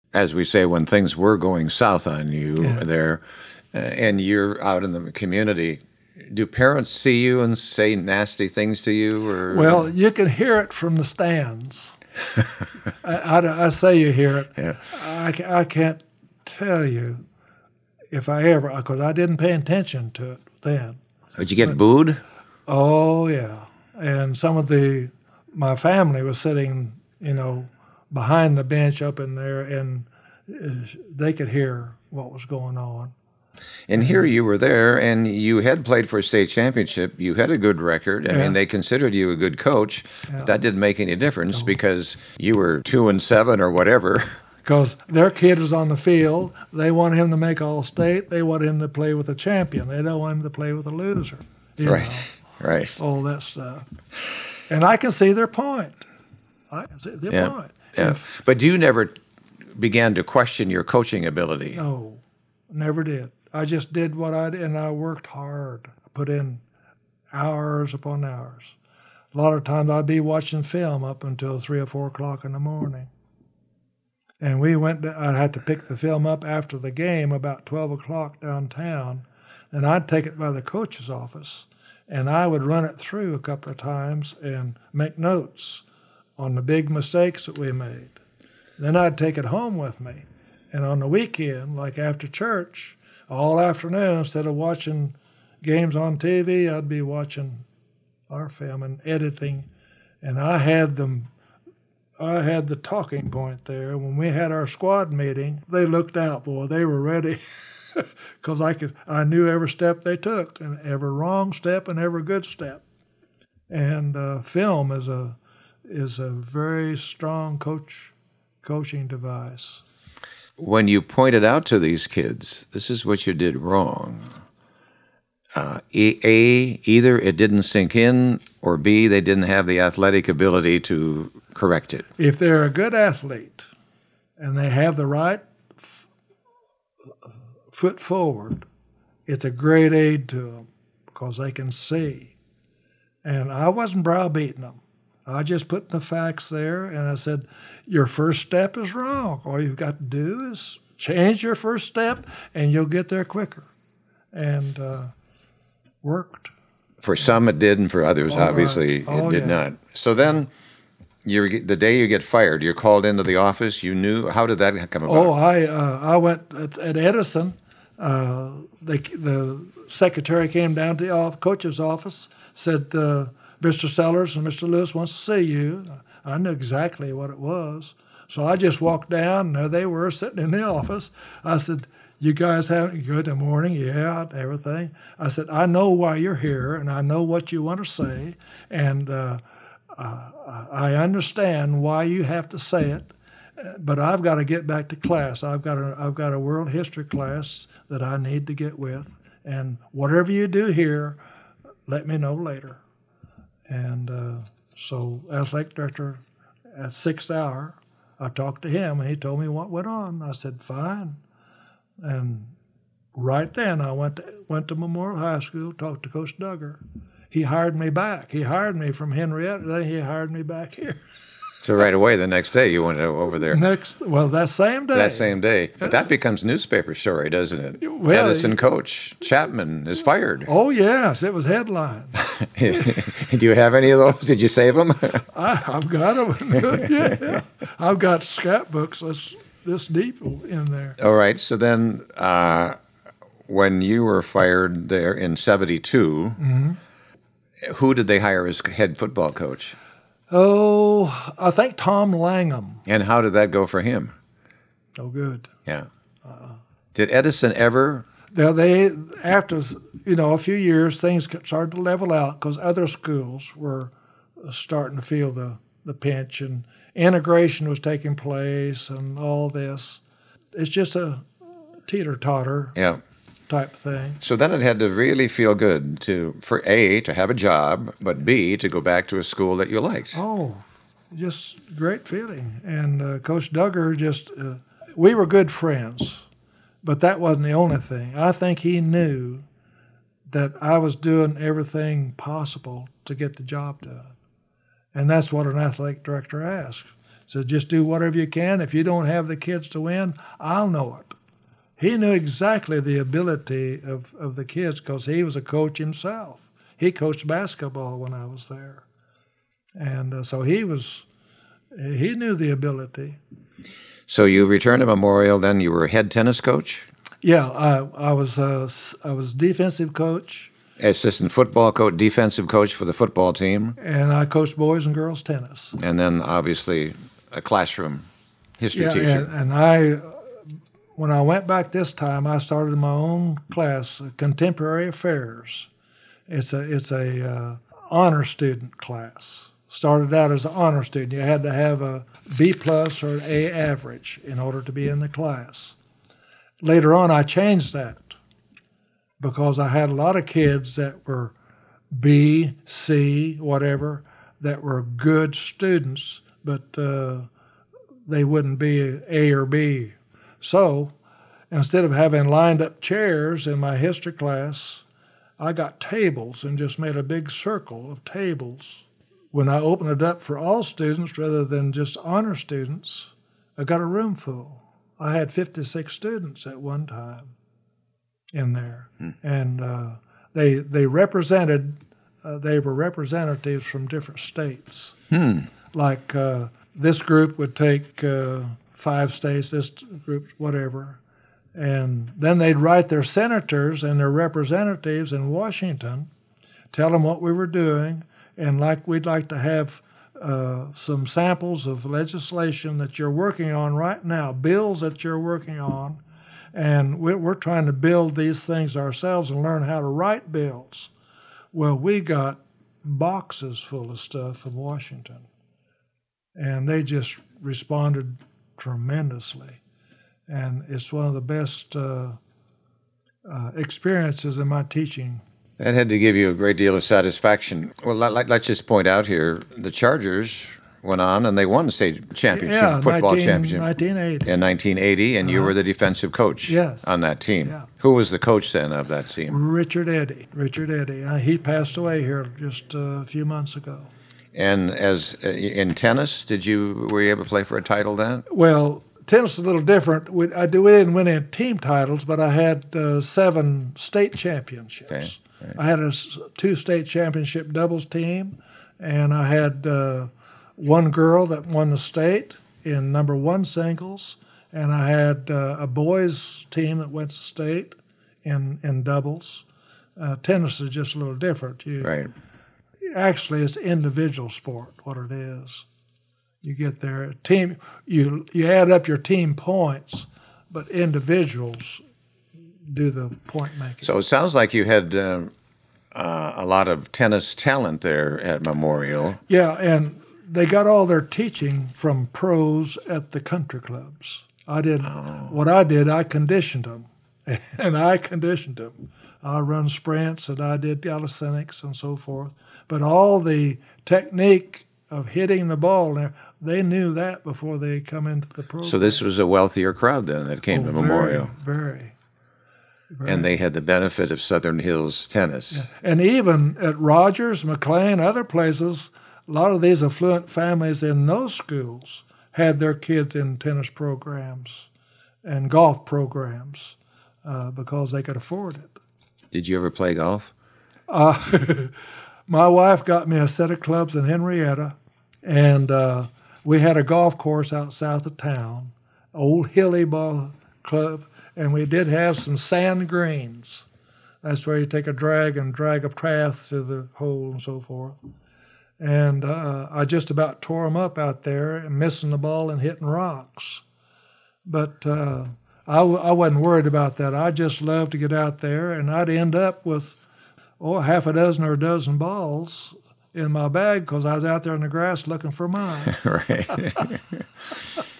as we say, when things were going south on you Yeah. there, and you're out in the community, do parents see you and say nasty things to you, or Well, you can hear it from the stands. I say you hear it. yeah, I can't tell you if I ever, because I didn't pay attention to it then. did you get booed? Oh, yeah. And my family was sitting, behind the bench up in there, and they could hear what was going on. And here you were there, and you had played for a state championship. You had a good record. I Yeah. mean, they considered you a good coach. Yeah. But that didn't make any difference because you were 2-7 or whatever. Because their kid is on the field. They want him to make All-State. They want him to play with a champion. They don't want him to play with a loser. Right, know, right. all that stuff. And I can see their point. I can see their point. Yeah. But you never began to question your coaching ability. No, never did. I just did what I did, and I worked hard. I put in hours upon hours. A lot of times I'd be watching film up until 3 or 4 o'clock in the morning. And I had to pick the film up after the game about 12 o'clock downtown, and I'd take it by the coach's office, and I would run it through a couple of times and make notes on the big mistakes that we made. Then I'd take it home with me. And on the weekend, like after church, all afternoon, instead of watching games on TV, I'd be watching our film and editing. And I had the talking point there. When we had our squad meeting, they looked out, boy. They were ready, because I knew every step they took, and every wrong step and every good step. And film is a very strong coaching device. When you pointed out to these kids, this is what you did wrong, either it didn't sink in, or B, they didn't have the athletic ability to correct it. If they're a good athlete and they have the right foot forward, it's a great aid to them because they can see. And I wasn't browbeating them. I just put the facts there, and I said, your first step is wrong. All you've got to do is change your first step, and you'll get there quicker. And worked. For some it did, and for others, obviously, right. it did not. So then, the day you get fired, you're called into the office. You knew, how did that come about? Oh, I went at Edison. The secretary came down to the coach's office, said, Mr. Sellers and Mr. Lewis wants to see you. I knew exactly what it was. So I just walked down, and there they were sitting in the office. I said, you guys having good morning? Yeah, and everything. I said, I know why you're here, and I know what you want to say, and I understand why you have to say it, but I've got to get back to class. I've got a world history class that I need to get with, and whatever you do here, let me know later. And so athletic director at 6th hour, I talked to him, and he told me what went on. I said, fine. And right then I went to Memorial High School, talked to Coach Duggar. He hired me back. He hired me from Henrietta, then he hired me back here. So right away, the next day, you went over there. That same day. That same day. But that becomes newspaper story, doesn't it? Well, Edison coach Chapman is fired. Oh, yes, it was headlines. Do you have any of those? Did you save them? I've got them. Yeah. I've got scrapbooks this deep in there. All right. So then when you were fired there in 72, who did they hire as head football coach? Oh, I think Tom Langham. And how did that go for him? Oh, good. Yeah. Did Edison ever? They after a few years, things started to level out because other schools were starting to feel the pinch, and integration was taking place, and all this. It's just a teeter-totter type thing. So then it had to really feel good for A, to have a job, but B, to go back to a school that you liked. Oh, just great feeling. And Coach Duggar we were good friends, but that wasn't the only thing. I think he knew that I was doing everything possible to get the job done. And that's what an athletic director asks. So just do whatever you can. If you don't have the kids to win, I'll know it. He knew exactly the ability of the kids because he was a coach himself. He coached basketball when I was there. And so he knew the ability. So you returned to Memorial, then you were head tennis coach? Yeah, I was defensive coach. Assistant football coach, defensive coach for the football team. And I coached boys and girls tennis. And then obviously a classroom history teacher. And when I went back this time, I started my own class, Contemporary Affairs. It's a honor student class. Started out as an honor student. You had to have a B plus or an A average in order to be in the class. Later on, I changed that because I had a lot of kids that were B, C, whatever, that were good students, but they wouldn't be A or B. So instead of having lined up chairs in my history class, I got tables and just made a big circle of tables. When I opened it up for all students rather than just honor students, I got a room full. I had 56 students at one time in there. And they were representatives from different states. Like this group would take 5 states, this group, whatever. And then they'd write their senators and their representatives in Washington, tell them what we were doing, and we'd like to have some samples of legislation that you're working on right now, bills that you're working on, and we're trying to build these things ourselves and learn how to write bills. Well, we got boxes full of stuff from Washington, and they just responded tremendously. And it's one of the best experiences in my teaching. That had to give you a great deal of satisfaction. Well, let's just point out here, the Chargers went on and they won the state championship, football championship. 1980. In 1980, and you were the defensive coach on that team. Yeah. Who was the coach then of that team? Richard Eddy. He passed away here just a few months ago. And as in tennis, were you able to play for a title then? Well, tennis is a little different. We didn't win any team titles, but I had 7 state championships. Okay. Right. I had a 2 state championship doubles team, and I had one girl that won the state in number 1 singles, and I had a boys team that went to state in doubles. Tennis is just a little different. Right. Actually, it's individual sport, what it is. You get there, team. You add up your team points, but individuals do the point making. So it sounds like you had a lot of tennis talent there at Memorial. Yeah, and they got all their teaching from pros at the country clubs. What I did, I conditioned them, and I conditioned them. I run sprints, and I did calisthenics and so forth. But all the technique of hitting the ball, they knew that before they come into the program. So this was a wealthier crowd then that came to Memorial. Very. And they had the benefit of Southern Hills tennis. Yeah. And even at Rogers, McLean, other places, a lot of these affluent families in those schools had their kids in tennis programs and golf programs because they could afford it. Did you ever play golf? My wife got me a set of clubs in Henrietta, and we had a golf course out south of town, old hilly ball club, and we did have some sand greens. That's where you take a drag and drag a path through the hole and so forth. And I just about tore them up out there and missing the ball and hitting rocks. But I wasn't worried about that. I just loved to get out there, and I'd end up with half a dozen or a dozen balls in my bag because I was out there in the grass looking for mine. Right.